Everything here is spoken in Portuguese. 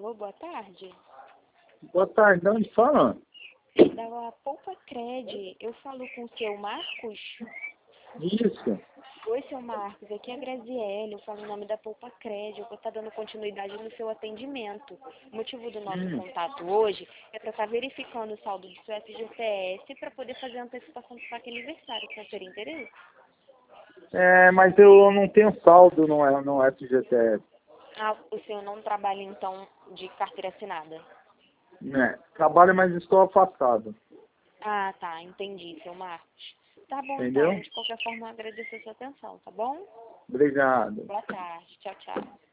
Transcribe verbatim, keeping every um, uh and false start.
Alô, boa tarde. Boa tarde, de onde fala? Da Poupa Cred. Eu falo com o seu Marcos? Isso. Oi, seu Marcos. Aqui é a Graziele. Eu falo em nome da Poupa Cred. Eu vou estar dando continuidade no seu atendimento. O motivo do nosso Hum. contato hoje é para estar verificando o saldo do seu F G T S para poder fazer a antecipação do saque aniversário. Você teria interesse? É, mas eu não tenho saldo no, no F G T S. Ah, o senhor não trabalha, então, de carteira assinada? Né? Trabalho, mas estou afastado. Ah, tá. Entendi, seu Marcos. Tá bom, Entendeu? então. De qualquer forma, eu agradeço a sua atenção, tá bom? Obrigado. Boa tarde. Tchau, tchau.